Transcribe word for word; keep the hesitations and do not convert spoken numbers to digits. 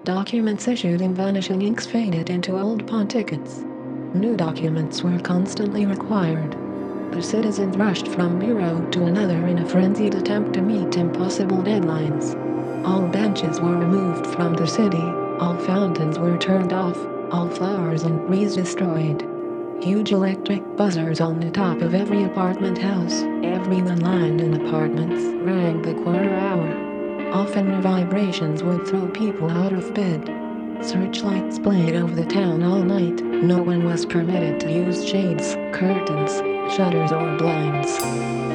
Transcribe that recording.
Documents issued in vanishing inks faded into old pawn tickets. New documents were constantly required. The citizens rushed from bureau to another in a frenzied attempt to meet impossible deadlines. All benches were removed from the city, all fountains were turned off, all flowers and trees destroyed. Huge electric buzzers on the top of every apartment house, everyone lined in apartments, rang the quarter hour. Often the vibrations would throw people out of bed. Searchlights played over the town all night. No one was permitted to use shades, curtains, shutters or blinds.